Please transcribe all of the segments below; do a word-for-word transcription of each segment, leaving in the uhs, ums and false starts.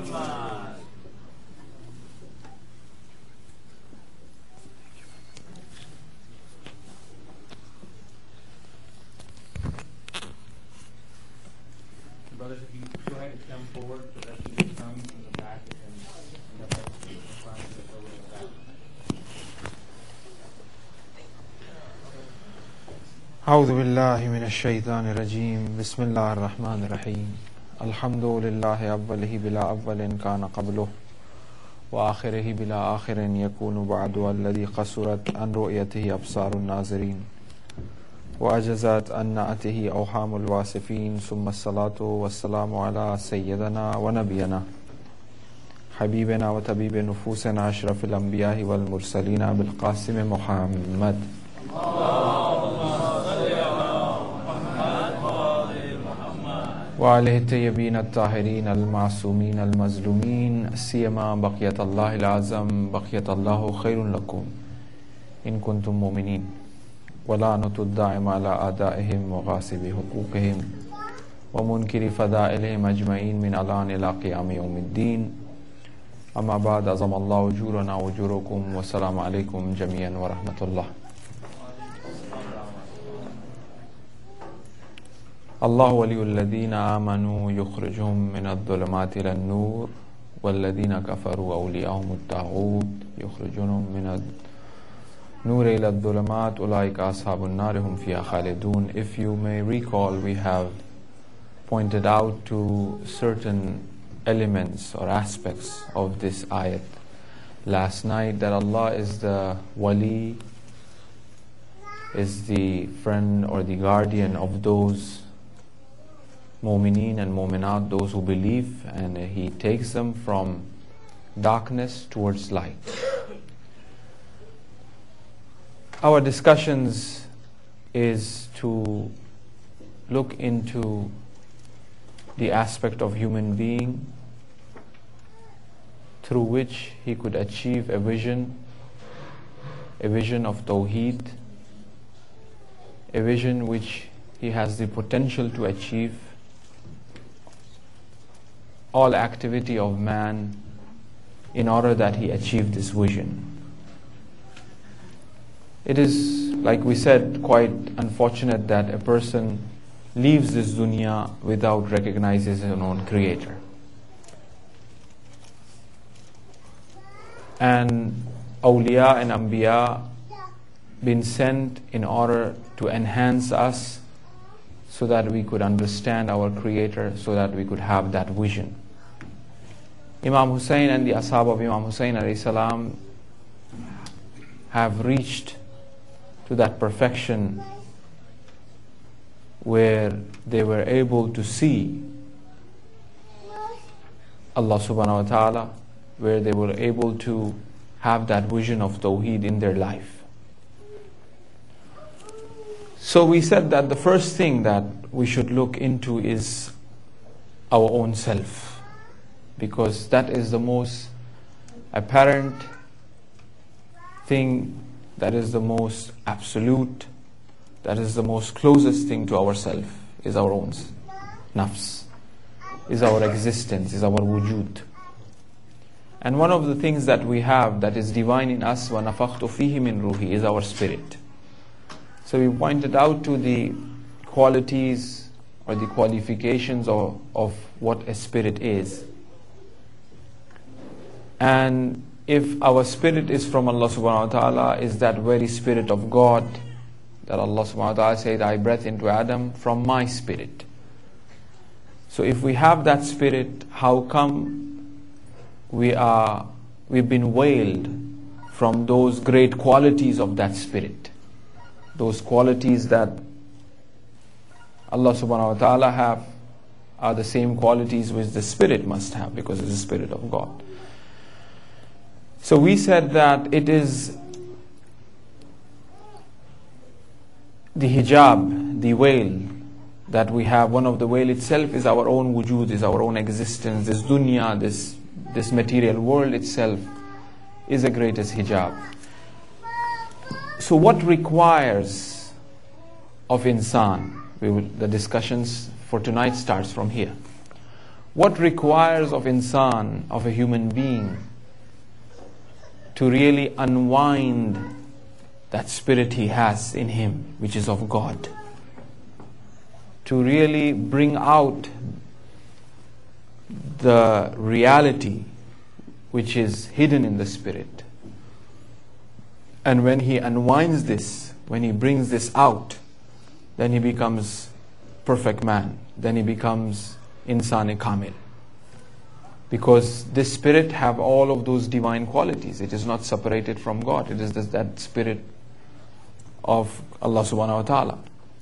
Brothers, if you go ahead and come forward, so that you can come from the back and end up at the front of the over the back. أعوذ بالله من الشيطان الرجيم بسم الله الرحمن الرحيم الحمد لله أوله بلا أول كان قبله وآخره بلا آخر يكون بعد والذي قصرت عن رؤيته أبصار الناظرين وأجزت عن نعته أوهام الواصفين ثم الصلاة والسلام على سيدنا ونبينا حبيبنا وطبيب نفوسنا أشرف الأنبياء والمرسلين بالقاسم محمد وآله الطيبين الطاهرين المعصومين المظلومين سيما بقية الله العظم بقية الله خير لكم إن كنتم مؤمنين ولعنة الدائم على أعدائهم وغاصب حقوقهم ومنكر فضائلهم أجمعين من الآن إلى قيام يوم الدين أما بعد عظم الله أجورنا وأجوركم والسلام عليكم جميعا ورحمة الله. الله ولي الذين آمنوا يخرجهم من الظلمات إلى النور والذين كفروا أولياءهم الطاغوت يخرجونهم من النور إلى الظلمات أولئك أصحاب النار هم فيها خالدون. If you may recall, we have pointed out to certain elements or aspects of this ayat last night, that Allah is the wali, is the friend or the guardian of those mu'mineen and mu'minat, those who believe, and He takes them from darkness towards light. Our discussions is to look into the aspect of human being through which he could achieve a vision, a vision of Tawheed, a vision which he has the potential to achieve. All activity of man in order that he achieve this vision. It is, like we said, quite unfortunate that a person leaves this dunya without recognizing his own creator. And awliya and anbiya been sent in order to enhance us so that we could understand our creator, so that we could have that vision. Imam Hussein and the ashab of Imam Hussein alayhi salam have reached to that perfection where they were able to see Allah subhanahu wa ta'ala, where they were able to have that vision of Tawheed in their life. So we said that the first thing that we should look into is our own self, because that is the most apparent thing, that is the most absolute, that is the most closest thing to ourself, is our own nafs, is our existence, is our wujud. And one of the things that we have that is divine in us, وَنَفَخْتُ فِيهِ مِنْ رُوحِي, is our spirit. So we pointed out to the qualities or the qualifications of, of what a spirit is. And if our spirit is from Allah subhanahu wa ta'ala, is that very spirit of God that Allah subhanahu wa ta'ala said, I breathed into Adam from my spirit. So if we have that spirit, how come we are, we've been veiled from those great qualities of that spirit? Those qualities that Allah subhanahu wa ta'ala have are the same qualities which the spirit must have, because it's the spirit of God. So we said that it is the hijab, the veil that we have. One of the veil itself is our own wujud, is our own existence. This dunya, this, this material world itself is the greatest hijab. So what requires of insan? We will, the discussions for tonight starts from here. what requires of insan, of a human being, to really unwind that spirit he has in him, which is of God, to really bring out the reality which is hidden in the spirit. And when he unwinds this, when he brings this out, then he becomes perfect man. Then he becomes insan kamil. Because this spirit have all of those divine qualities. It is not separated from God. It is this, that spirit of Allah subhanahu wa ta'ala.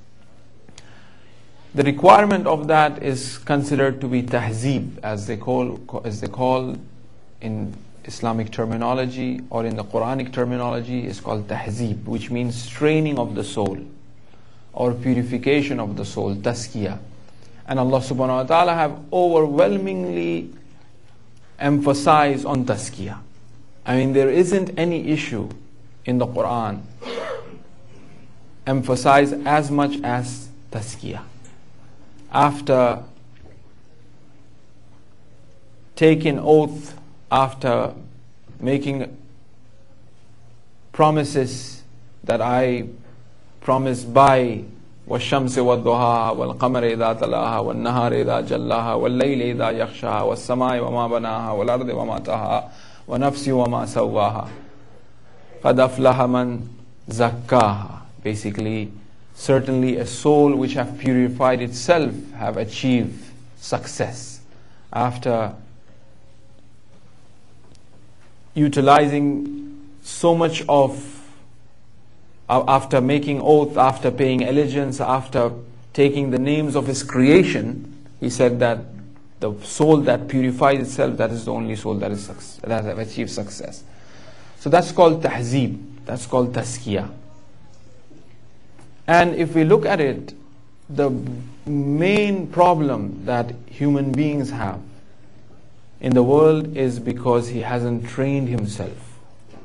The requirement of that is considered to be tahzeeb, as they call as they call in Islamic terminology, or in the Quranic terminology is called tahzeeb, which means training of the soul or purification of the soul, tazkiyah. And Allah subhanahu wa ta'ala have overwhelmingly emphasized on tazkiyah. I mean, there isn't any issue in the Quran emphasized as much as tazkiyah. After taking oath, after making promises that I promise by وَالشَّمْسِ وَالضُّحَاهَا وَالْقَمَرِ إِذَا تَلَاهَا وَالنَّهَارِ إِذَا جَلَّاهَا وَاللَّيْلِ إِذَا يَغْشَاهَا وَالسَّمَاءِ وَمَا بَنَاهَا وَالْأَرْضِ وَمَا طَحَاهَا وَنَفْسٍ وَمَا سَوَّاهَا قَدْ أَفْلَحَ مَنْ زَكَّاهَا. Basically, certainly a soul which have purified itself have achieved success. After utilizing so much of, after making oath, after paying allegiance, after taking the names of his creation, he said that the soul that purifies itself, that is the only soul that is that have achieved success. So that's called tahzeeb, that's called tazkiyah. And if we look at it, the main problem that human beings have in the world is because he hasn't trained himself.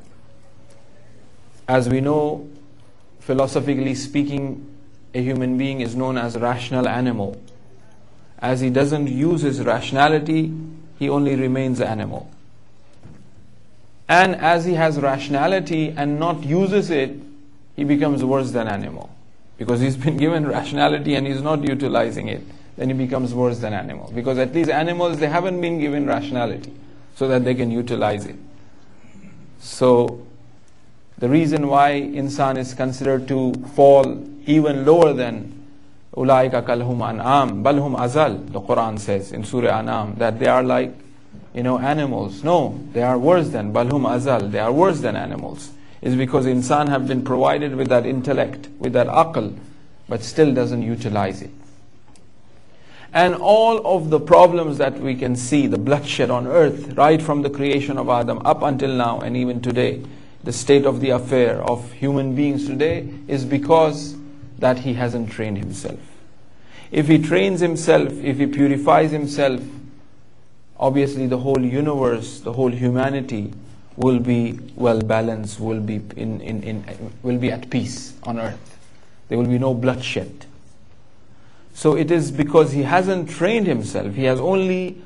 As we know, philosophically speaking, a human being is known as a rational animal. As he doesn't use his rationality, he only remains animal. And as he has rationality and not uses it, he becomes worse than animal. Because he's been given rationality and he's not utilizing it, then he becomes worse than animal. Because at least animals, they haven't been given rationality so that they can utilize it. So the reason why insan is considered to fall even lower than ulaika kalhum an'am balhum azal, the Quran says in Surah An'am, that they are like, you know, animals. No, they are worse than balhum azal, they are worse than animals. Is because insan have been provided with that intellect, with that aql, but still doesn't utilize it. And all of the problems that we can see, the bloodshed on earth, right from the creation of Adam up until now and even today, the state of the affair of human beings today is because that he hasn't trained himself. If he trains himself, if he purifies himself, obviously the whole universe, the whole humanity will be well balanced, will be in, in, in will be at peace on earth. There will be no bloodshed. So it is because he hasn't trained himself. He has only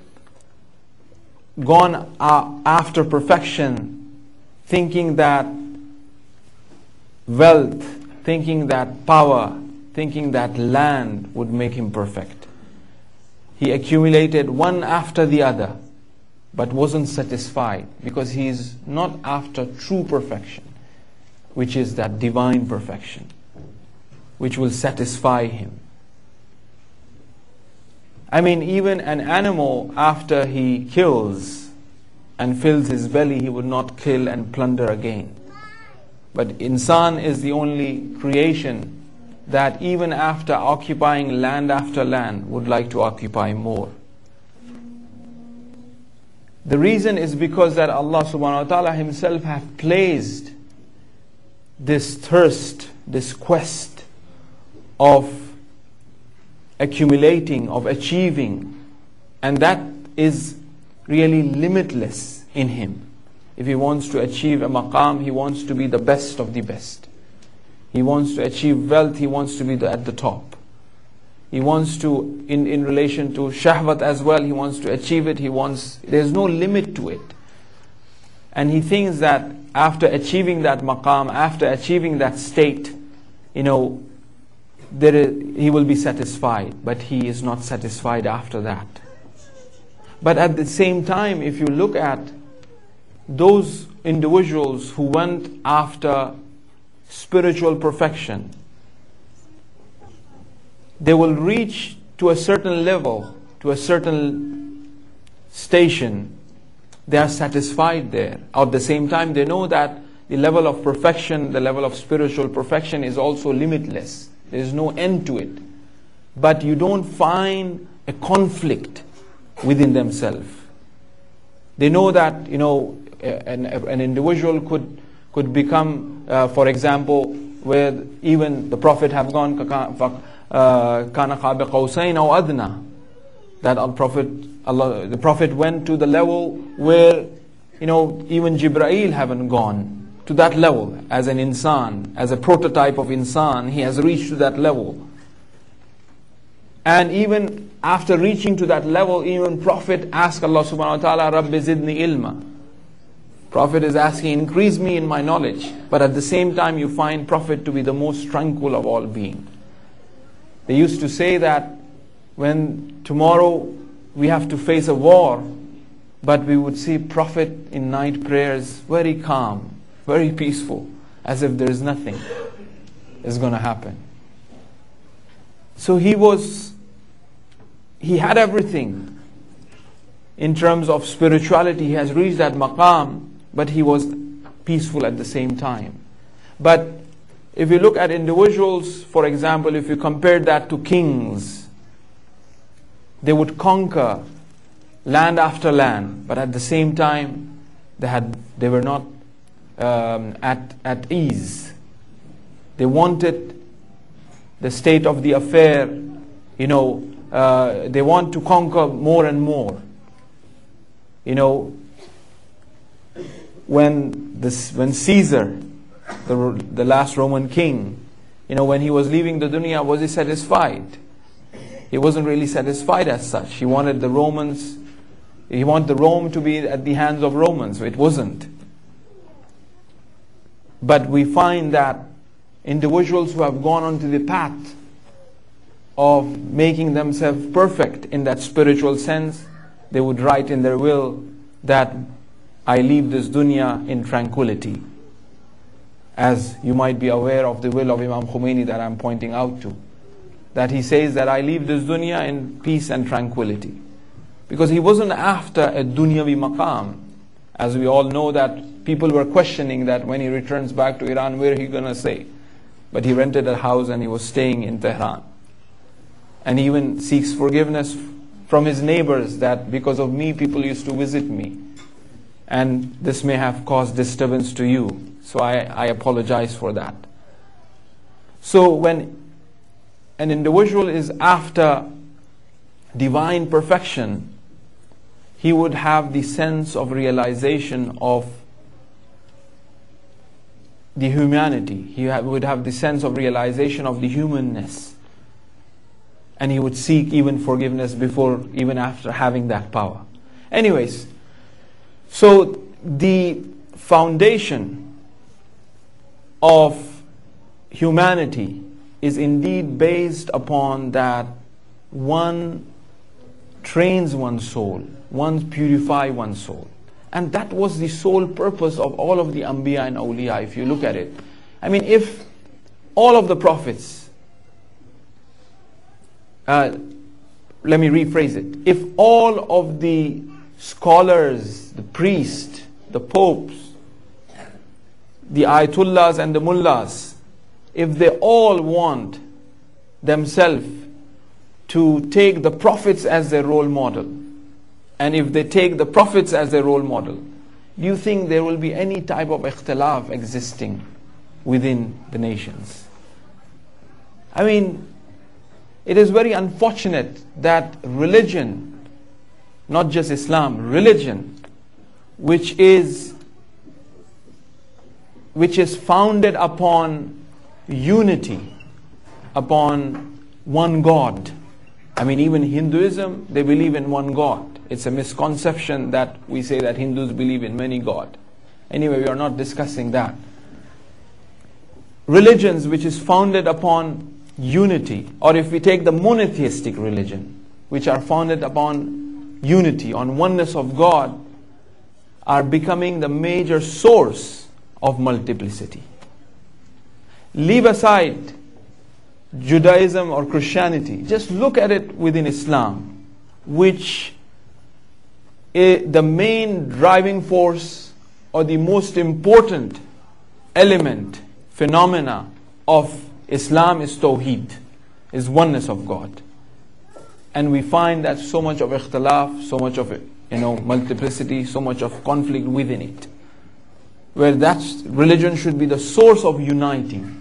gone uh, after perfection, thinking that wealth, thinking that power, thinking that land would make him perfect. He accumulated one after the other, but wasn't satisfied because he is not after true perfection, which is that divine perfection, which will satisfy him. I mean, even an animal, after he kills and fills his belly, he would not kill and plunder again. But insan is the only creation that even after occupying land after land would like to occupy more. The reason is because that Allah subhanahu wa ta'ala himself have placed this thirst, this quest of accumulating, of achieving, and that is really limitless in him. If he wants to achieve a maqam, he wants to be the best of the best. He wants to achieve wealth, he wants to be the, at the top. He wants to, in, in relation to shahwat as well, he wants to achieve it. He wants, there's no limit to it. And he thinks that after achieving that maqam, after achieving that state, you know, there is, he will be satisfied. But he is not satisfied after that. But at the same time, if you look at those individuals who went after spiritual perfection, they will reach to a certain level, to a certain station. They are satisfied there. At the same time, they know that the level of perfection, the level of spiritual perfection is also limitless. There is no end to it. But you don't find a conflict within themselves. They know that, you know, an, an individual could could become, uh, for example, where even the Prophet have gone, kana qaba qawsayn aw adna, that our Prophet, Allah, the Prophet went to the level where, you know, even Jibreel haven't gone to that level. As an insan, as a prototype of insan, he has reached to that level. And even after reaching to that level, even Prophet asked Allah subhanahu wa ta'ala, Rabbi zidni ilma. Prophet is asking, increase me in my knowledge. But at the same time, you find Prophet to be the most tranquil of all beings. They used to say that when tomorrow we have to face a war, but we would see Prophet in night prayers, very calm, very peaceful, as if there is nothing is going to happen. So he was, he had everything. In terms of spirituality, he has reached that maqam, but he was peaceful at the same time. But if you look at individuals, for example, if you compare that to kings, they would conquer land after land, but at the same time, they had they were not um, at at ease. They wanted the state of the affair, you know, uh, they want to conquer more and more. You know, when this when Caesar, the the last Roman king, you know, when he was leaving the dunya, was he satisfied? He wasn't really satisfied as such. He wanted the Romans, he wanted the Rome to be at the hands of Romans. It wasn't. But we find that individuals who have gone onto the path of making themselves perfect in that spiritual sense, they would write in their will that I leave this dunya in tranquility. As you might be aware of the will of Imam Khomeini that I'm pointing out to. That he says that I leave this dunya in peace and tranquility. Because he wasn't after a dunyavi maqam. As we all know that people were questioning that when he returns back to Iran, where he going to stay? But he rented a house and he was staying in Tehran. And he even seeks forgiveness from his neighbors that because of me, people used to visit me. And this may have caused disturbance to you. So I, I apologize for that. So when an individual is after divine perfection, he would have the sense of realization of the humanity. He would have the sense of realization of the humanness. And he would seek even forgiveness before, even after having that power. Anyways, so the foundation of humanity is indeed based upon that one trains one's soul, one purifies one's soul. And that was the sole purpose of all of the Anbiya and Awliya, if you look at it. I mean, if all of the prophets, uh, let me rephrase it, if all of the scholars, the priests, the popes, the ayatullahs and the mullahs, if they all want themselves to take the prophets as their role model, and if they take the prophets as their role model, do you think there will be any type of ikhtilaf existing within the nations? I mean, it is very unfortunate that religion, not just Islam, religion, which is which is founded upon unity, upon one God, I mean, even Hinduism, they believe in one God. It's a misconception that we say that Hindus believe in many gods. Anyway, we are not discussing that. Religions which is founded upon unity, or if we take the monotheistic religion, which are founded upon unity, on oneness of God, are becoming the major source of multiplicity. Leave aside Judaism or Christianity. Just look at it within Islam, which is the main driving force or the most important element, phenomena of Islam is Tawheed, is oneness of God. And we find that so much of ikhtilaf, so much of you know multiplicity, so much of conflict within it, where that religion should be the source of uniting.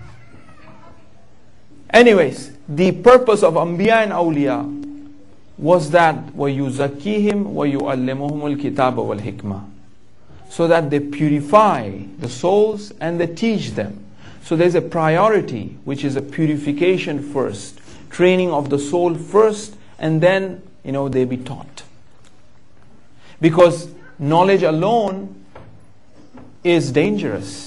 Anyways, the purpose of Anbiya and Awliya was that وَيُزَكِّيهِمْ وَيُعَلِّمُهُمُ الْكِتَابَ وَالْحِكْمَةِ, so that they purify the souls and they teach them. So there's a priority, which is a purification first, training of the soul first, and then you know they be taught. Because knowledge alone is dangerous.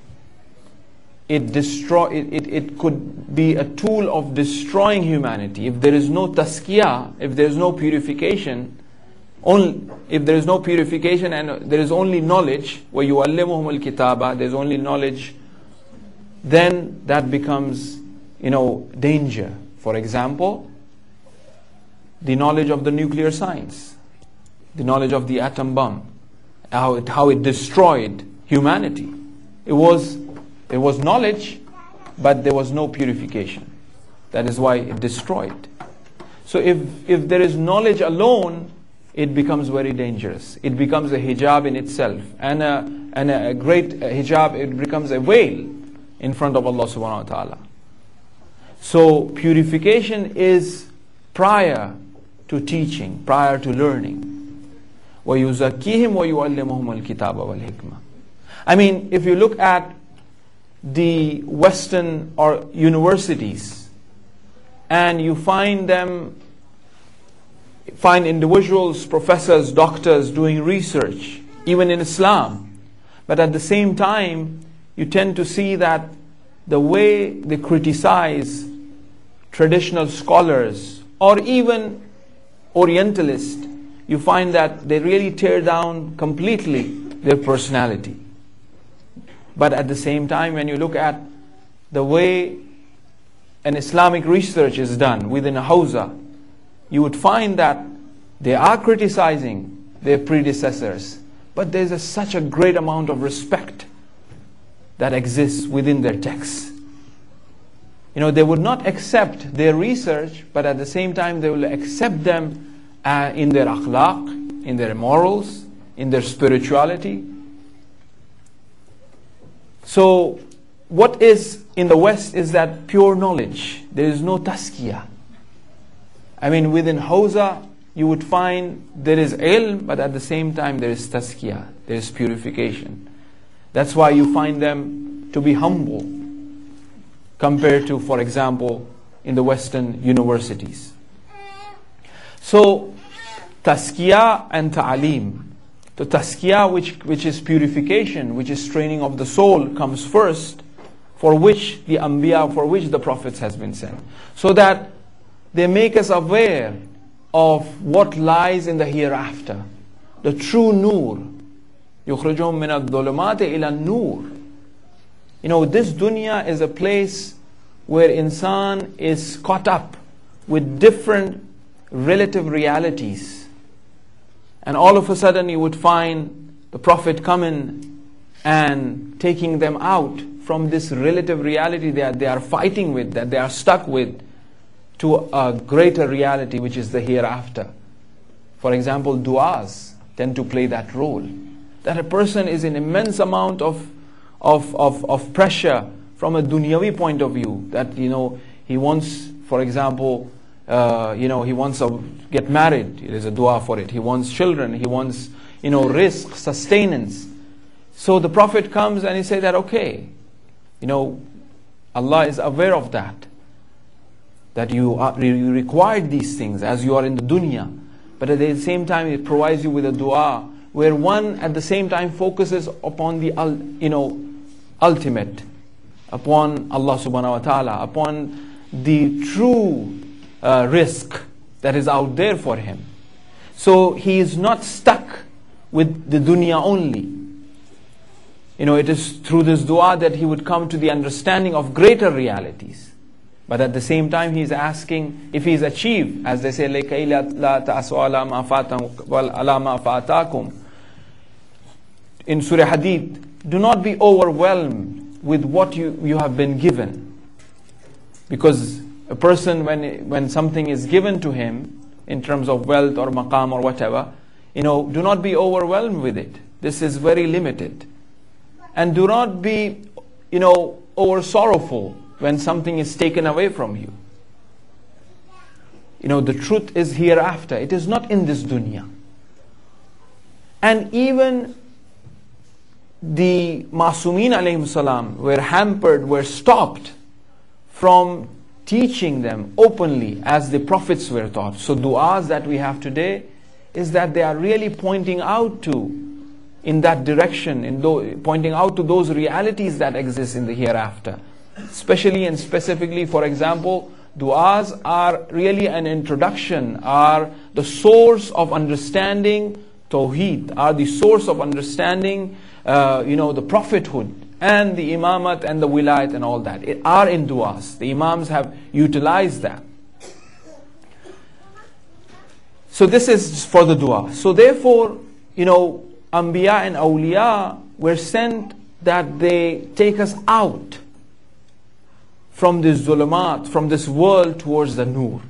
It destroy it, it, it could be a tool of destroying humanity. If there is no tazkiyah, if there is no purification, only if there is no purification and there is only knowledge, where you allimuhum al-kitaba, there's only knowledge, then that becomes you know danger. For example, the knowledge of the nuclear science, the knowledge of the atom bomb, how it, how it destroyed humanity. It was There was knowledge, but there was no purification. That is why it destroyed. So if, if there is knowledge alone, it becomes very dangerous. It becomes a hijab in itself. And a, and a great hijab, it becomes a veil in front of Allah subhanahu wa ta'ala. So purification is prior to teaching, prior to learning. وَيُزَكِّيهِمْ وَيُعَلِّمُهُمُ الْكِتَابَ وَالْحِكْمَةِ. I mean, if you look at the Western or universities, and you find them, find individuals, professors, doctors doing research, even in Islam, but at the same time, you tend to see that the way they criticize traditional scholars or even Orientalists, you find that they really tear down completely their personality. But at the same time, when you look at the way an Islamic research is done within a Hawza, you would find that they are criticizing their predecessors, but there's a, such a great amount of respect that exists within their texts. You know, they would not accept their research, but at the same time they will accept them uh, in their akhlaq, in their morals, in their spirituality. So what is in the West is that pure knowledge. There is no tazkiyah. I mean, within Hawza, you would find there is ilm, but at the same time there is tazkiyah, there is purification. That's why you find them to be humble compared to, for example, in the Western universities. So, tazkiyah and ta'aleem. The tazkiyah, which, which is purification, which is training of the soul, comes first, for which the Anbiya, for which the prophets has been sent. So that they make us aware of what lies in the hereafter. The true nur. يُخْرِجُهُمْ مِنَ الظُّلُمَاتِ إِلَى النُّورِ. You know, this dunya is a place where insan is caught up with different relative realities. And all of a sudden you would find the Prophet coming and taking them out from this relative reality that they are fighting with, that they are stuck with, to a greater reality, which is the hereafter. For example, du'as tend to play that role. That a person is in immense amount of, of, of, of pressure from a dunyavi point of view. That, you know, he wants, for example, uh, you know, he wants to get married. There's a dua for it. He wants children. He wants, you know, rizq, sustenance. So the Prophet comes and he says that, okay, you know, Allah is aware of that. that you, are, you required these things as you are in the dunya. But at the same time, it provides you with a dua where one at the same time focuses upon the you know ultimate, upon Allah subhanahu wa ta'ala, upon the true uh, risk that is out there for him. So he is not stuck with the dunya only. You know, it is through this dua that he would come to the understanding of greater realities. But at the same time, he is asking, if he is achieved, as they say, لَكَيْ لَا تَأْسُوا عَلَى مَا فَاتَكُمْ وَعَلَى مَا فَاتَاكُمْ. In Surah Hadid, do not be overwhelmed with what you, you have been given. Because a person, when, when something is given to him, in terms of wealth or maqam or whatever, you know, do not be overwhelmed with it. This is very limited. And do not be, you know, over sorrowful when something is taken away from you. You know, the truth is hereafter. It is not in this dunya. And even the Masumin alayhim salam were hampered, were stopped from teaching them openly as the prophets were taught. So du'as that we have today is that they are really pointing out to in that direction, in th- pointing out to those realities that exist in the hereafter. Especially and specifically, for example, du'as are really an introduction, are the source of understanding Tawheed, are the source of understanding, uh, you know, the prophethood and the imamat and the wilayat and all that. It are in du'as. The imams have utilized that. So this is for the dua. So therefore, you know, Anbiya and Awliya were sent that they take us out from this zulumat, from this world towards the nur.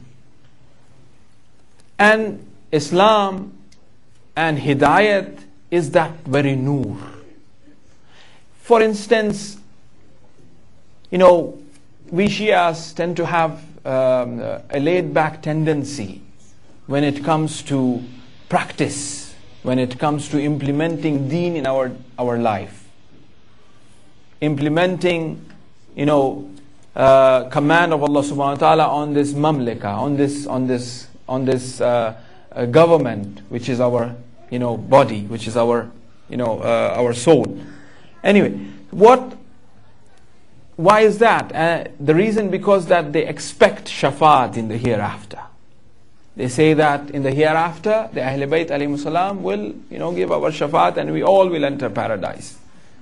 And Islam and Hidayat is that very nur. For instance, you know, we Shias tend to have um, a laid-back tendency when it comes to practice, when it comes to implementing deen in our, our life. Implementing, you know, uh, command of Allah subhanahu wa ta'ala on this mamlaka, on this, on this, on this uh, uh, government, which is our, you know, body, which is our, you know, uh, our soul. Anyway, what, why is that? Uh, the reason because that they expect shafaat in the hereafter. They say that in the hereafter, the Ahl Bayt alayhi salam will, you know, give our shafaat and we all will enter paradise.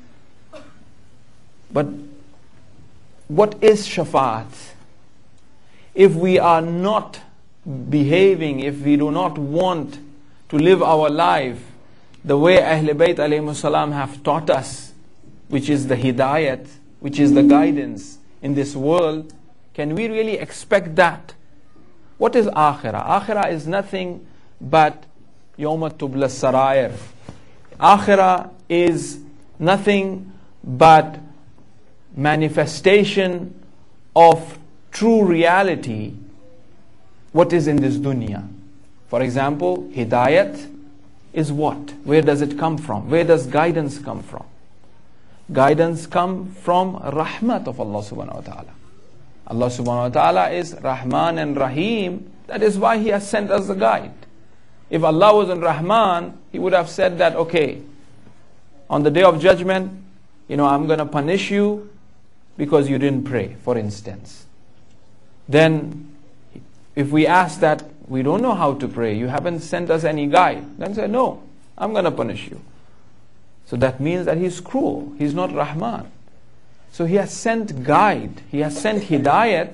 But what is shafaat? If we are not behaving, if we do not want to live our life the way Ahl Bayt alayhi salam have taught us, which is the hidayat, which is the guidance in this world, can we really expect that? What is akhirah? Akhirah is nothing but yawma tubla sarair. Akhirah is nothing but manifestation of true reality, what is in this dunya. For example, hidayat is what? Where does it come from? Where does guidance come from? Guidance come from rahmat of Allah subhanahu wa ta'ala. Allah subhanahu wa ta'ala is Rahman and Rahim. That is why He has sent us the guide. If Allah wasn't Rahman, He would have said that, okay, on the day of judgment, you know, I'm going to punish you because you didn't pray, for instance. Then, if we ask that, we don't know how to pray, you haven't sent us any guide, then say, no, I'm going to punish you. So that means that He's cruel. He's not Rahman. So He has sent guide. He has sent hidayat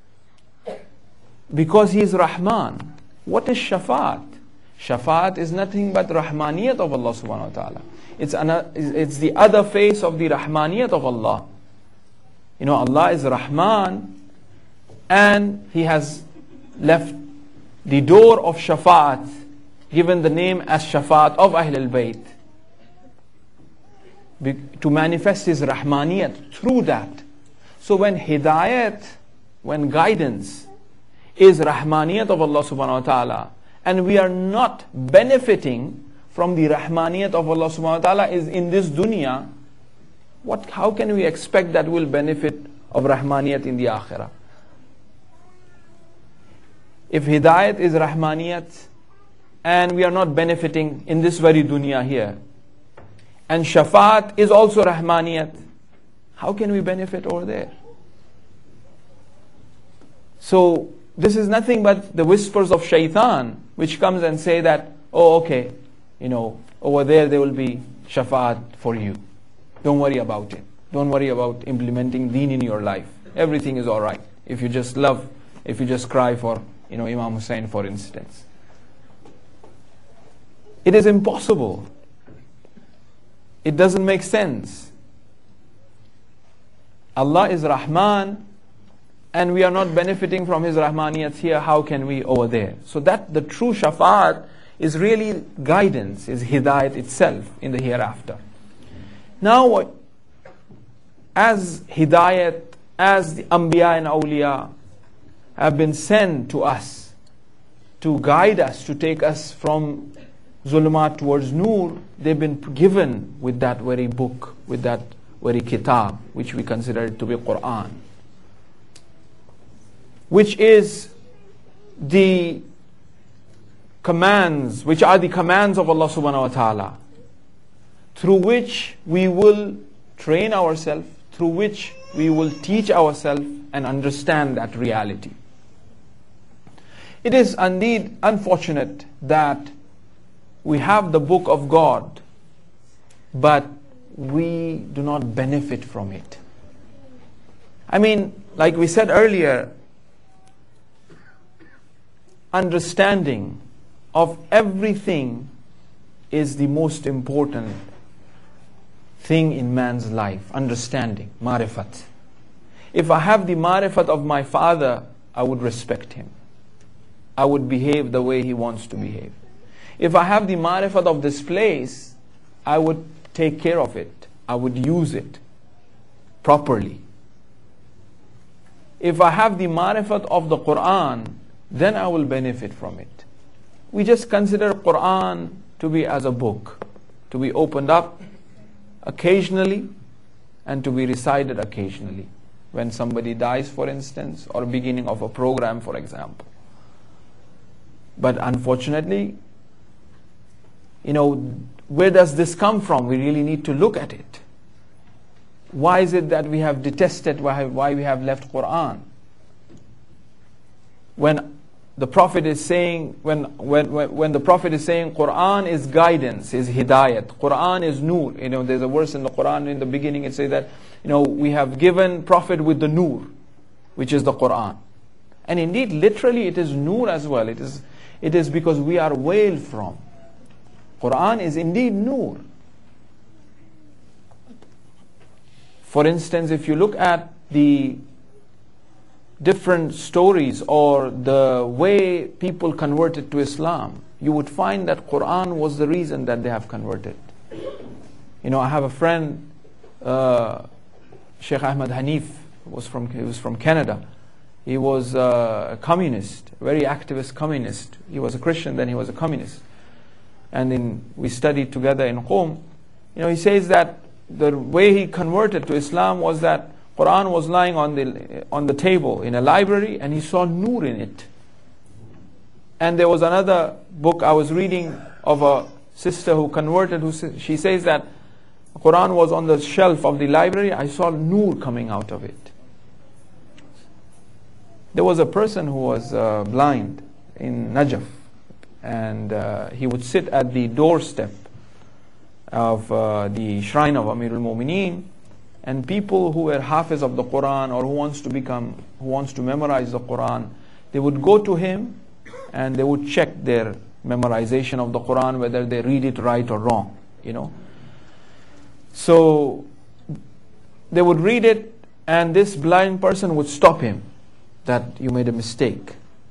because He is Rahman. What is shafaat? Shafaat is nothing but Rahmaniyat of Allah subhanahu wa ta'ala. It's, an, it's the other face of the Rahmaniyat of Allah. You know, Allah is Rahman and He has left the door of shafaat, given the name as shafaat of Ahlul Bayt, to manifest His Rahmaniyat through that. So when hidayat, when guidance is Rahmaniyat of Allah subhanahu wa ta'ala, and we are not benefiting from the Rahmaniyat of Allah subhanahu wa ta'ala is in this dunya, what, how can we expect that we'll benefit of Rahmaniyat in the akhirah? if hidayat is rahmaniyat, and we are not benefiting in this very dunya here, and shafaat is also rahmaniyat, how can we benefit over there? So this is nothing but the whispers of shaitan, which comes and say that, oh okay, you know, over there there will be shafaat for you. Don't worry about it. Don't worry about implementing deen in your life. Everything is alright. If you just love, if you just cry for, you know, Imam Hussain, for instance. It is impossible. It doesn't make sense. Allah is Rahman, and we are not benefiting from His Rahmaniyat here. How can we over there? So that the true shafaat is really guidance, is hidayat itself in the hereafter. Now, as hidayat, as the Anbiya and Awliya have been sent to us to guide us, to take us from Zulumat towards Nur, they've been given with that very book, with that very kitab, which we consider it to be Quran, which is the commands, which are the commands of Allah subhanahu wa ta'ala, through which we will train ourselves, through which we will teach ourselves and understand that reality. It is indeed unfortunate that we have the book of God, but we do not benefit from it. I mean, like we said earlier, understanding of everything is the most important thing in man's life. Understanding, marifat. If I have the marifat of my father, I would respect him. I would behave the way he wants to behave. If I have the marifat of this place, I would take care of it. I would use it properly. If I have the marifat of the Quran, then I will benefit from it. We just consider Quran to be as a book, to be opened up occasionally and to be recited occasionally. When somebody dies, for instance, or beginning of a program, for example. But unfortunately, you know, where does this come from? We really need to look at it. Why is it that we have detested, why, why we have left Quran? When the Prophet is saying, when, when, when the Prophet is saying Quran is guidance, is hidayat, Quran is nur. You know, there's a verse in the Quran in the beginning, it says that, you know, we have given Prophet with the nur, which is the Quran. And indeed, literally it is nur as well. It is, it is because we are veiled from. Quran is indeed nur. For instance, if you look at the different stories or the way people converted to Islam, you would find that Quran was the reason that they have converted. You know, I have a friend, uh, Sheikh Ahmad Hanif, was from, he was from Canada. He was a communist, very activist communist. He was a Christian, then he was a communist. And in, we studied together in Qom. You know, he says that the way he converted to Islam was that Quran was lying on the on the table in a library, and he saw nur in it. And there was another book I was reading of a sister who converted, who she says that Quran was on the shelf of the library. I saw nur coming out of it. There was a person who was uh, blind in Najaf, and uh, he would sit at the doorstep of uh, the shrine of Amirul Mu'mineen, and people who were hafiz of the Quran or who wants to become, who wants to memorize the Quran, they would go to him and they would check their memorization of the Quran, whether they read it right or wrong, you know. So they would read it, and this blind person would stop him, that you made a mistake.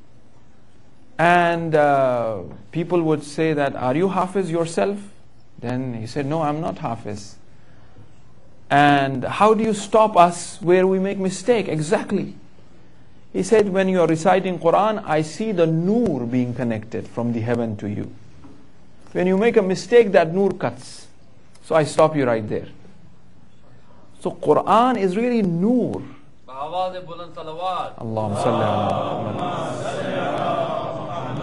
And uh, people would say that, are you hafiz yourself? Then he said, no, I'm not hafiz. And how do you stop us where we make mistake? Exactly. He said, when you are reciting Quran, I see the nur being connected from the heaven to you. When you make a mistake, that nur cuts. So I stop you right there. So Quran is really nur. Allahumma salli ala Muhammad.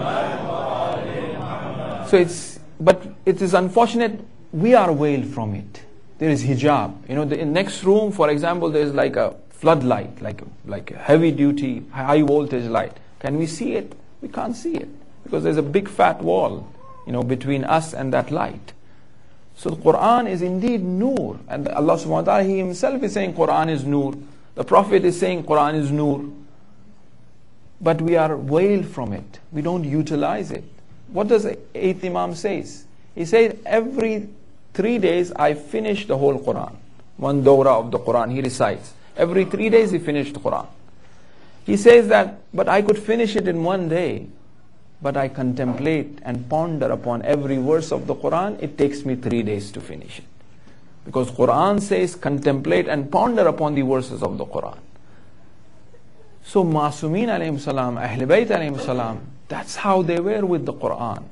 So it's, but it is unfortunate, we are veiled from it. There is hijab. You know, the in next room, for example, there is like a floodlight, like a, like a heavy duty, high voltage light. Can we see it? We can't see it because there's a big fat wall, you know, between us and that light. So the Quran is indeed Noor, and Allah subhanahu wa ta'ala, He Himself is saying Quran is Noor. The Prophet is saying Quran is Noor. But we are veiled from it. We don't utilize it. What does eighth Imam says? He said every three days I finish the whole Quran. One dawrah of the Quran he recites. Every three days he finished the Quran. He says that, but I could finish it in one day. But I contemplate and ponder upon every verse of the Quran. It takes me three days to finish it. Because Quran says contemplate and ponder upon the verses of the Quran. So Masumin alayhim salam, Ahl Bayt alayhim salam, that's how they were with the Quran.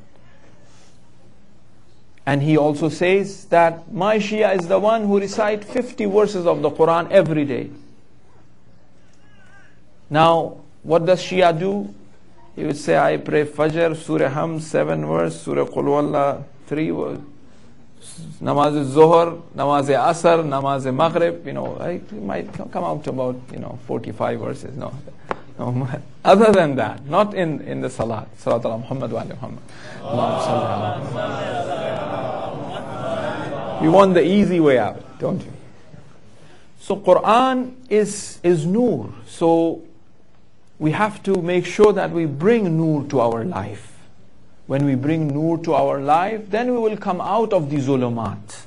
And he also says that my Shia is the one who recite fifty verses of the Quran every day. Now, what does Shia do? He would say, I pray Fajr, Surah Ham, seven verse, Surah Qul Wallah, three verse, Namaz Zohar, Namaz Asr, Namaz Maghrib, you know, it might come out to about, you know, forty-five verses. No, no. Other than that, not in, in the Salat. Salat ala Muhammad wa ala Muhammad. We want the easy way out, don't we? So Quran is, is Noor. So we have to make sure that we bring Noor to our life. When we bring Noor to our life, then we will come out of the zulumat.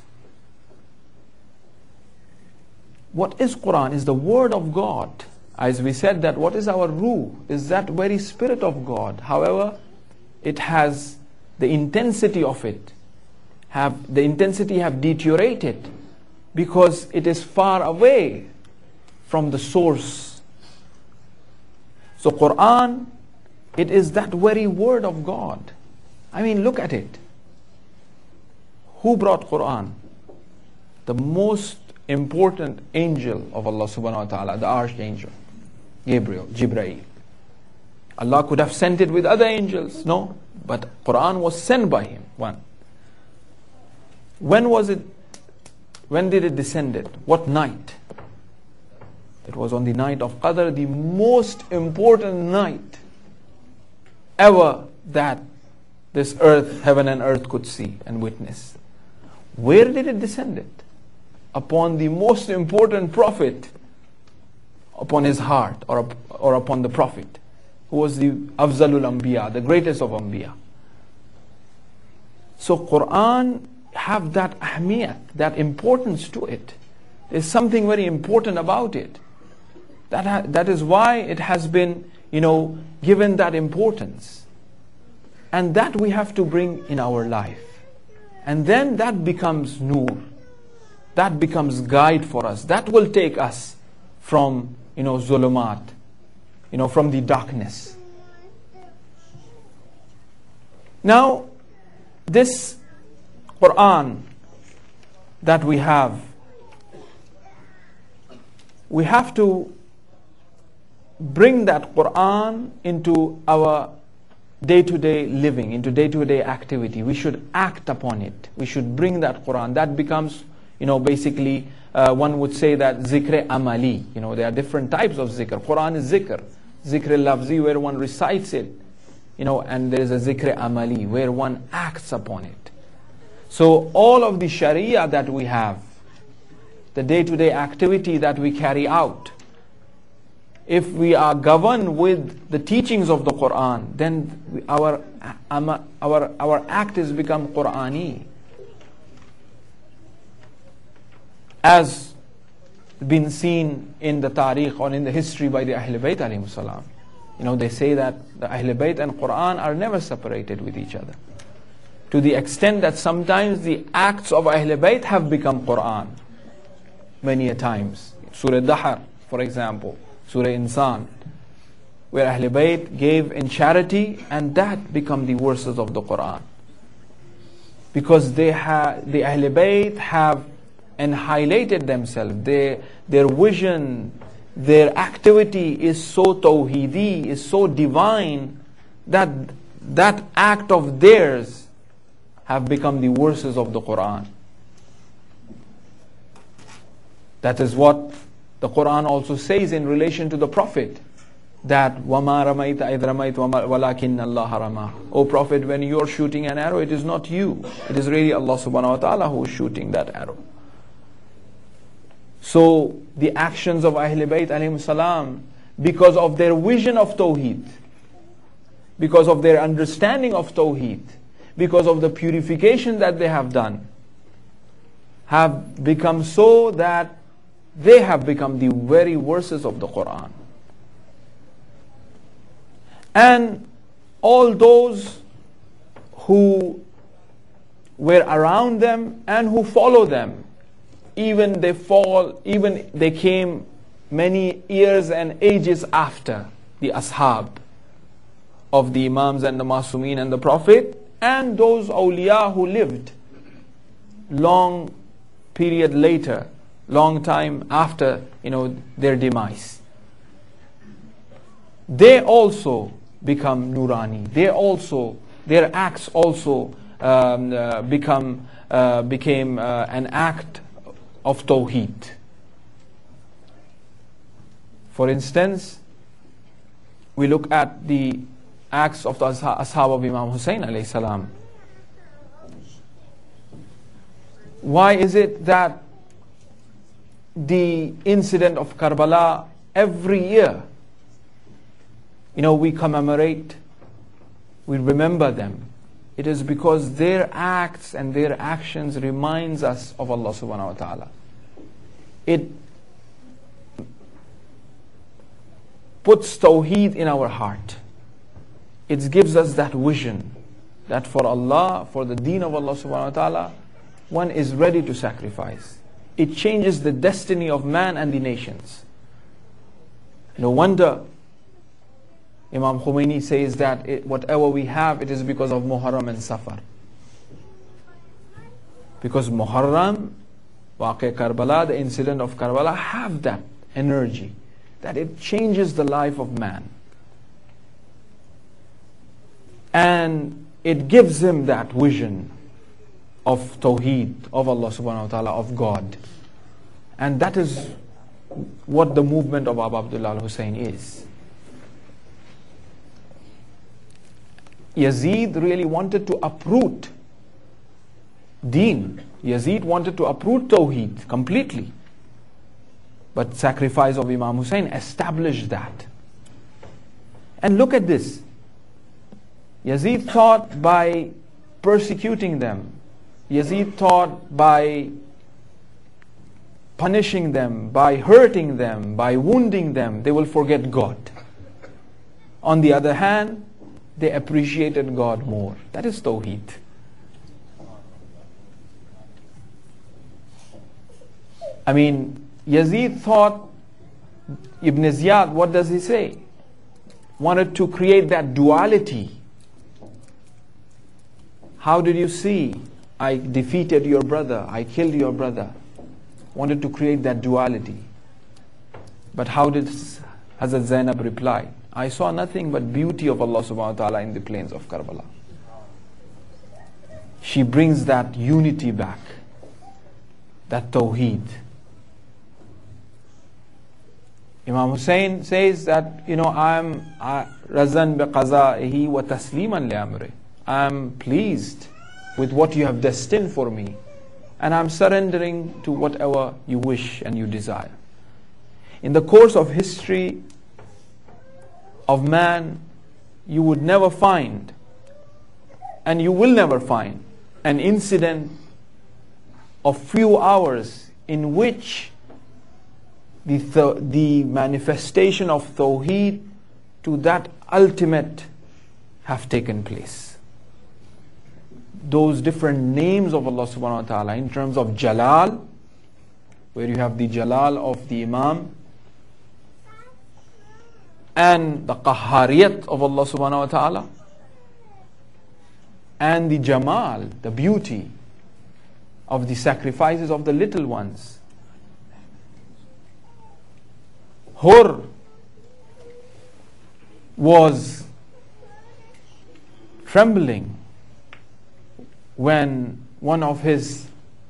What is Quran? Is the word of God. As we said that what is our ruh? Is that very spirit of God. However, it has the intensity of it. Have the intensity have deteriorated because it is far away from the source. So Quran, it is that very word of God. I mean, look at it. Who brought Quran? The most important angel of Allah subhanahu wa ta'ala, the archangel, Gabriel, Jibreel. Allah could have sent it with other angels, no? But Quran was sent by him, one. When was it, when did it descended? What night? It was on the night of Qadr, the most important night ever that this earth, heaven and earth could see and witness. Where did it descend it? Upon the most important prophet, upon his heart, or, or upon the prophet, who was the Afzalul Anbiya, the greatest of Anbiya. So Quran have that ahmiyat, that importance to it. There's something very important about it. That, ha- that is why it has been, you know, given that importance. And that we have to bring in our life. And then that becomes Noor. That becomes guide for us. That will take us from, you know, zulumat, you know, from the darkness. Now, this Quran that we have, we have to bring that Quran into our day-to-day living, into day-to-day activity. We should act upon it. We should bring that Quran. That becomes, you know, basically, uh, one would say that zikr amali. You know, there are different types of zikr. Quran is zikr. Zikr lafzi, where one recites it. You know, and there is a zikr amali, where one acts upon it. So all of the sharia that we have, the day-to-day activity that we carry out, if we are governed with the teachings of the Quran, then we, our, our, our act has become Qurani. As been seen in the tariq or in the history by the Ahl Bayt alayhim salam. You know, they say that the Ahl Bayt and Quran are never separated with each other. To the extent that sometimes the acts of Ahl Bayt have become Quran. Many a times. Surah Dahar, for example. Surah Insan, where Ahl Bayt gave in charity, and that become the verses of the Quran. Because they have, the Ahl Bayt have annihilated themselves. They, their vision, their activity is so tawheedi, is so divine, that that act of theirs have become the verses of the Quran. That is what the Quran also says in relation to the Prophet, that وَمَا رَمَيْتَ إِذْ رَمَيْتَ وَلَكِنَّ اللَّهَ رَمَى. O Prophet, when you are shooting an arrow, it is not you. It is really Allah subhanahu wa ta'ala who is shooting that arrow. So the actions of Ahl Bayt alayhim salam, because of their vision of Tawheed, because of their understanding of Tawheed, because of the purification that they have done, have become so that they have become the very verses of the Quran. And all those who were around them and who follow them, even they fall, even they came many years and ages after the ashab of the imams and the masumeen and the Prophet, and those awliya who lived long period later, long time after, you know, their demise. They also become nurani. They also, their acts also um, uh, become uh, became uh, an act of Tawheed. For instance, we look at the acts of the ashab of Imam Hussein alayhi salam. Why is it that the incident of Karbala every year, you know, we commemorate, we remember them? It is because their acts and their actions reminds us of Allah subhanahu wa ta'ala. It puts Tawheed in our heart. It gives us that vision that for Allah, for the deen of Allah subhanahu wa ta'ala, one is ready to sacrifice. It changes the destiny of man and the nations. No wonder Imam Khomeini says that it, whatever we have, it is because of Muharram and Safar. Because Muharram, Waqi Karbala, the incident of Karbala, have that energy, that it changes the life of man. And it gives him that vision of Tawheed, of Allah subhanahu wa ta'ala, of God. And that is what the movement of Abu Abdullah al-Hussein is. Yazid really wanted to uproot Deen. Yazid wanted to uproot Tawheed completely. But sacrifice of Imam Hussein established that. And look at this. Yazid thought by persecuting them, Yazid thought by punishing them, by hurting them, by wounding them, they will forget God. On the other hand, they appreciated God more. That is Tawheed. I mean, Yazid thought, Ibn Ziyad, what does he say? Wanted to create that duality. How did you see? I defeated your brother, I killed your brother. Wanted to create that duality. But how did Hazrat Zainab reply? I saw nothing but beauty of Allah subhanahu wa ta'ala in the plains of Karbala. She brings that unity back, that Tawheed. Imam Hussein says that, you know, I'm razan bi qazaihi wa tasliman li amri. I'm pleased with what you have destined for me, and I'm surrendering to whatever you wish and you desire. In the course of history of man, you would never find, and you will never find, an incident of few hours in which the, th- the manifestation of Tawheed to that ultimate have taken place. Those different names of Allah subhanahu wa ta'ala in terms of Jalal, where you have the Jalal of the Imam, and the Qahhariyat of Allah subhanahu wa ta'ala, and the Jamal, the beauty of the sacrifices of the little ones. Hur was trembling when one of his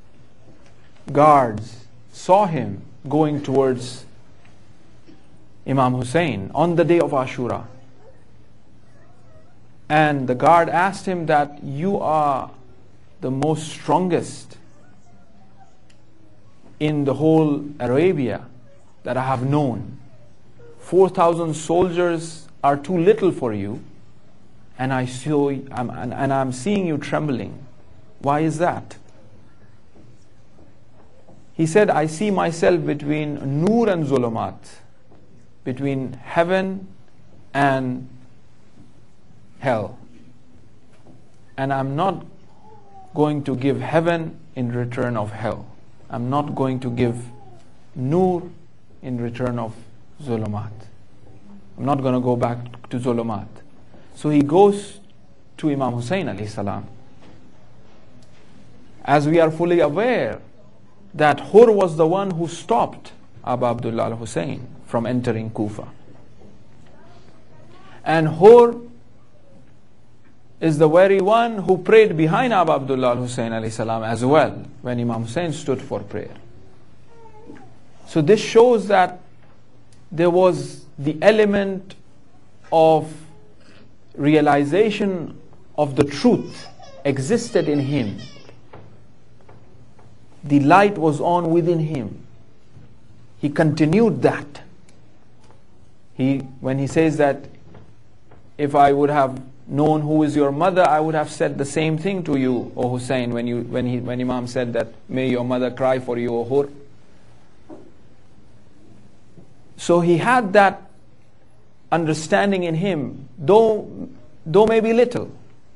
guards saw him going towards Imam Hussein on the day of Ashura. And the guard asked him that, you are the most strongest in the whole Arabia that I have known. Four thousand soldiers are too little for you, and I saw, I'm, and, and I'm seeing you trembling. Why is that? He said, I see myself between Nur and Zulumat, between heaven and hell. And I'm not going to give heaven in return of hell. I'm not going to give Nur in return of Zulumat. I'm not going to go back to Zulumat. So he goes to Imam Hussein alayhi salam. As we are fully aware that Hur was the one who stopped Abu Abdullah al-Hussein from entering Kufa. And Hur is the very one who prayed behind Abu Abdullah al-Hussein alayhi salam as well, when Imam Hussein stood for prayer. So this shows that there was the element of realization of the truth existed in him. The light was on within him. He continued that. He, when he says that, if I would have known who is your mother, I would have said the same thing to you, O Hussein, when you when he when Imam said that, may your mother cry for you, O Hur. So he had that understanding in him, though though maybe little.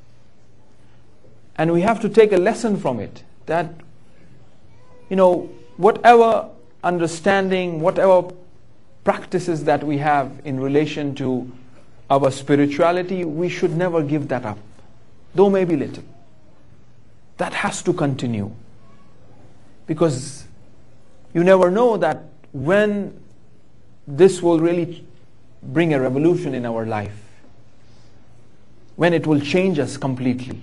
And we have to take a lesson from it, that, you know, whatever understanding, whatever practices that we have in relation to our spirituality, we should never give that up, though maybe little. That has to continue. Because you never know that when this will really bring a revolution in our life, when it will change us completely.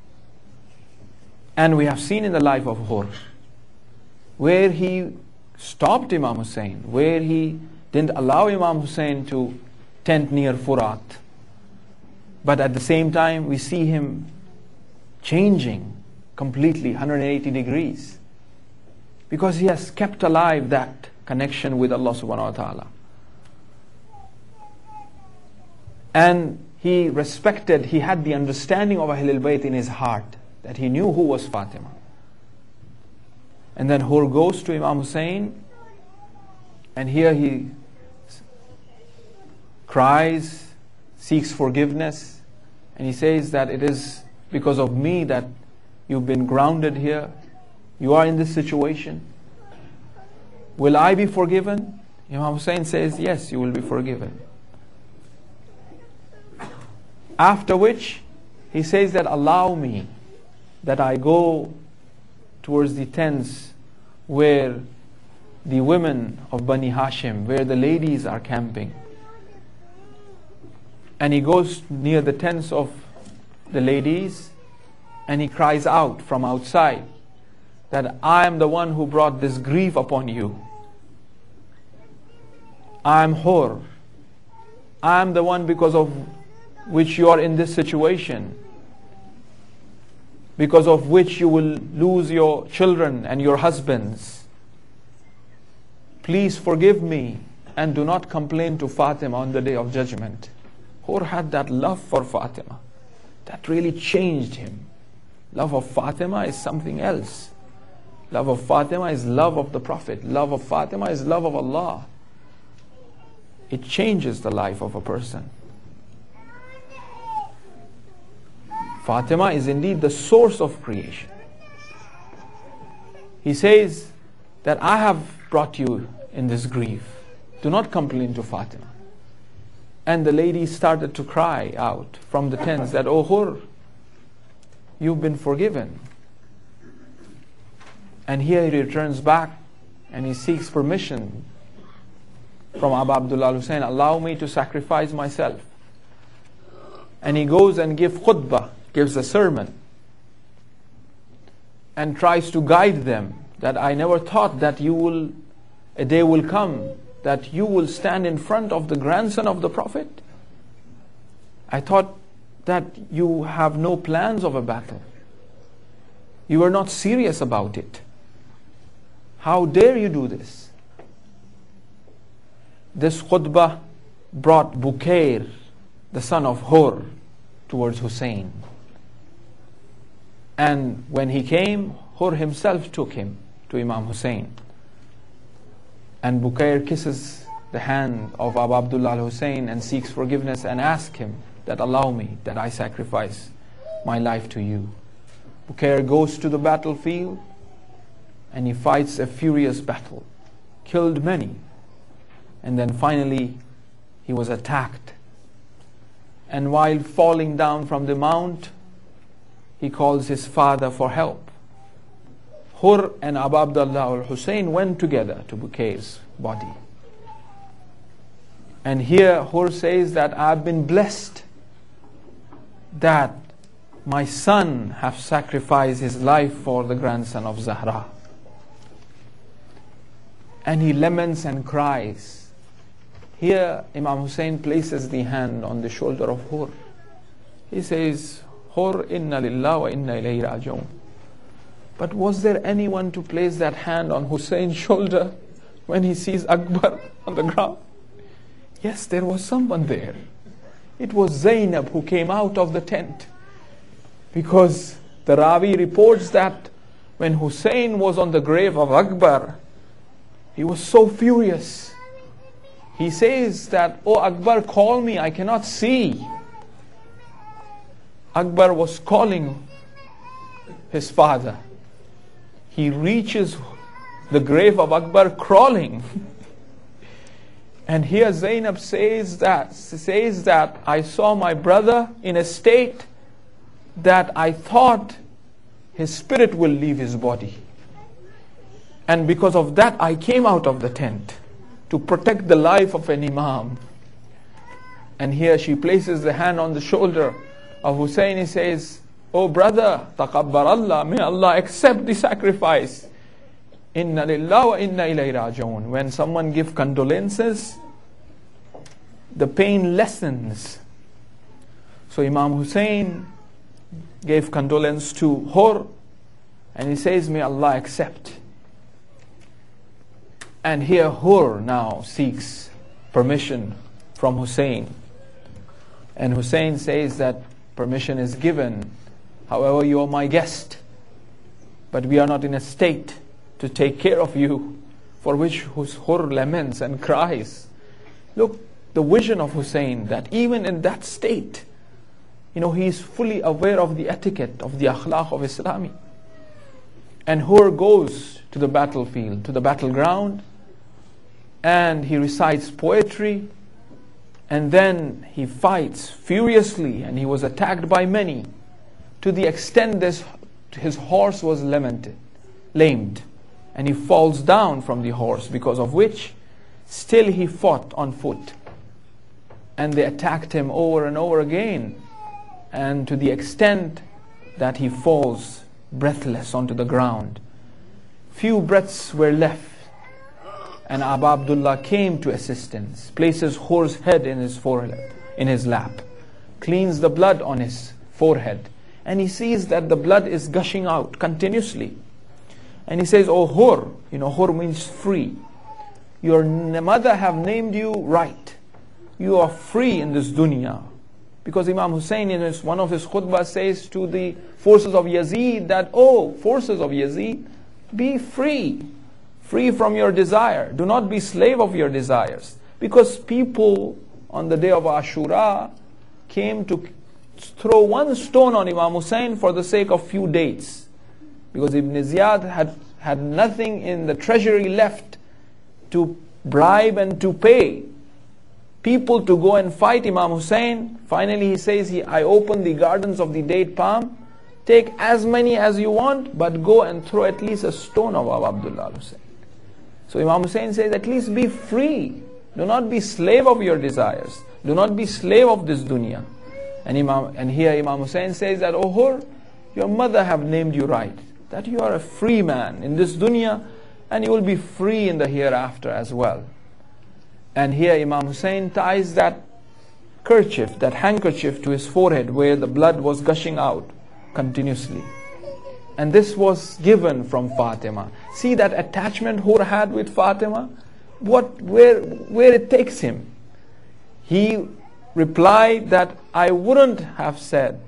And we have seen in the life of Hur, where he stopped Imam Hussein, where he didn't allow Imam Hussein to tent near Furat. But at the same time, we see him changing completely one hundred eighty degrees, because he has kept alive that connection with Allah subhanahu wa ta'ala. And he respected, he had the understanding of Ahlul Bayt in his heart, that he knew who was Fatima. And then Hur goes to Imam Hussein, and here he cries, seeks forgiveness, and he says that it is because of me that you've been grounded here, you are in this situation. Will I be forgiven? Imam Hussein says, yes, you will be forgiven. After which, he says that, allow me that I go towards the tents where the women of Bani Hashim, where the ladies are camping. And he goes near the tents of the ladies, and he cries out from outside that, I am the one who brought this grief upon you. I am Hur. I am the one because of which you are in this situation, because of which you will lose your children and your husbands. Please forgive me and do not complain to Fatima on the day of judgment. Hur had that love for Fatima that really changed him. Love of Fatima is something else. Love of Fatima is love of the Prophet. Love of Fatima is love of Allah. It changes the life of a person. Fatima is indeed the source of creation. He says that I have brought you in this grief. Do not complain to Fatima. And the ladies started to cry out from the tents that, oh Hur, you've been forgiven. And here he returns back and he seeks permission from Abu Abdullah al-Hussein, allow me to sacrifice myself. and he goes and gives khutbah, gives a sermon, and tries to guide them that I never thought that you will, a day will come that you will stand in front of the grandson of the Prophet. I thought that you have no plans of a battle. You are not serious about it. How dare you do this? This khutbah brought Bukair, the son of Hur, towards Hussein. And when he came, Hur himself took him to Imam Hussein. And Bukair kisses the hand of Abu Abdullah al-Hussein and seeks forgiveness and asks him that allow me, that I sacrifice my life to you. Bukair goes to the battlefield and he fights a furious battle, killed many, and then finally he was attacked. And while falling down from the mount, he calls his father for help. Hur and Abu Abdullah al-Hussein went together to Bukair's body. And here Hur says that I've been blessed that my son have sacrificed his life for the grandson of Zahra. And he laments and cries. Here Imam Hussein places the hand on the shoulder of Hur. He says, Hur, inna lillah wa inna ilayhi raji'un. But was there anyone to place that hand on Hussein's shoulder when he sees Akbar on the ground? Yes, there was someone there. It was Zainab who came out of the tent. Because the Rawi reports that when Hussein was on the grave of Akbar, he was so furious. He says that, "Oh Akbar, call me, I cannot see." Akbar was calling his father. He reaches the grave of Akbar crawling. And here Zainab says that, says that I saw my brother in a state that I thought his spirit will leave his body. And because of that I came out of the tent to protect the life of an imam. And here she places the hand on the shoulder of Hussein. He says, "Oh brother, taqabbar Allah, may Allah accept the sacrifice. Inna lillah wa inna ilayhi raji'un." When someone gives condolences, the pain lessens. So Imam Hussein gave condolence to Hur, and he says, "May Allah accept." And here Hur now seeks permission from Hussein. And Hussein says that permission is given. However, you are my guest, but we are not in a state to take care of you. For which Hur laments and cries. Look, the vision of Hussein, that even in that state, you know, he is fully aware of the etiquette, of the akhlaq of Islam. And Hur goes to the battlefield, to the battleground, and he recites poetry, and then he fights furiously, and he was attacked by many, to the extent this, his horse was lamented, lamed, and he falls down from the horse, because of which still he fought on foot. And they attacked him over and over again, and to the extent that he falls breathless onto the ground. Few breaths were left, and Abu Abdullah came to assistance, places Hur's head in his forehead, in his lap, cleans the blood on his forehead, and he sees that the blood is gushing out continuously. And he says, "Oh Hur," you know, Hur means free. "Your mother have named you right. You are free in this dunya." Because Imam Hussein in his, one of his khutbah says to the forces of Yazid that, "Oh, forces of Yazid, be free. Free from your desire. Do not be slave of your desires." Because people on the day of Ashura came to throw one stone on Imam Hussein for the sake of few dates. Because Ibn Ziyad had, had nothing in the treasury left to bribe and to pay people to go and fight Imam Hussein. Finally he says, he, "I open the gardens of the date palm. Take as many as you want, but go and throw at least a stone of Abu Abdullah al-Hussein." So Imam Hussein says, at least be free. Do not be slave of your desires. Do not be slave of this dunya. And Imam, and here Imam Hussein says that, "O Hur, your mother have named you right, that you are a free man in this dunya, and you will be free in the hereafter as well." And here Imam Hussein ties that kerchief, that handkerchief, to his forehead where the blood was gushing out continuously. And this was given from Fatima. See that attachment Hur had with Fatima? What, where, where it takes him. He replied that, "I wouldn't have said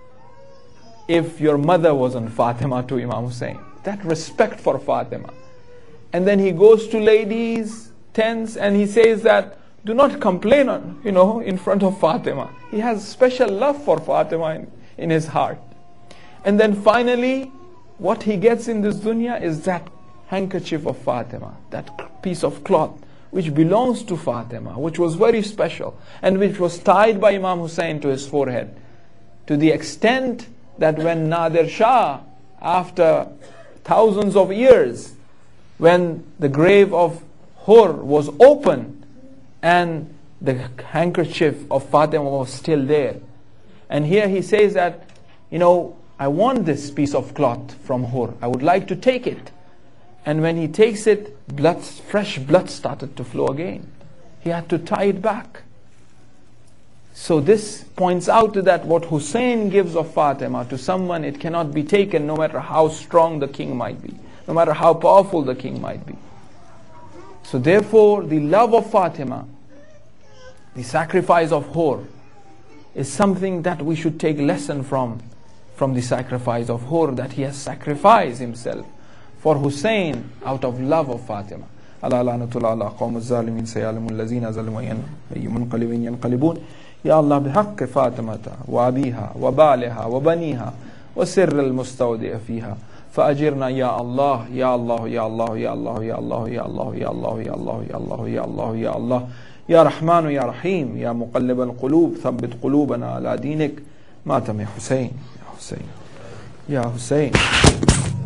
if your mother wasn't Fatima," to Imam Hussein. That respect for Fatima. And then he goes to ladies' tents and he says that, "Do not complain on, you know, in front of Fatima." He has special love for Fatima in, in his heart. And then finally, what he gets in this dunya is that handkerchief of Fatima, that piece of cloth which belongs to Fatima, which was very special, and which was tied by Imam Hussein to his forehead, to the extent that when Nadir Shah, after thousands of years, when the grave of Hur was open, and the handkerchief of Fatima was still there. And here he says that, you know, "I want this piece of cloth from Hur. I would like to take it." And when he takes it, blood, fresh blood started to flow again. He had to tie it back. So this points out that what Hussein gives of Fatima to someone, it cannot be taken no matter how strong the king might be, no matter how powerful the king might be. So therefore, the love of Fatima, the sacrifice of Hur, is something that we should take lesson from, from the sacrifice of Hur, that he has sacrificed himself for Hussein out of love of Fatima. Allah la'natullah ala qawm az-zalimin sayalamu allazina zalamu ayyu munqalibin yanqalibun. Ya Allah, bihaqqi Fatimata wa abiha wa baliha wa baniha wa sirr al-mustawdi'a fiha فأجرنا يا الله يا الله يا الله يا الله يا الله يا الله يا الله يا الله يا الله يا الله يا الله يا رحمن يا رحيم يا مقلب القلوب ثبت قلوبنا على دينك. ماتم يا حسين يا حسين يا حسين.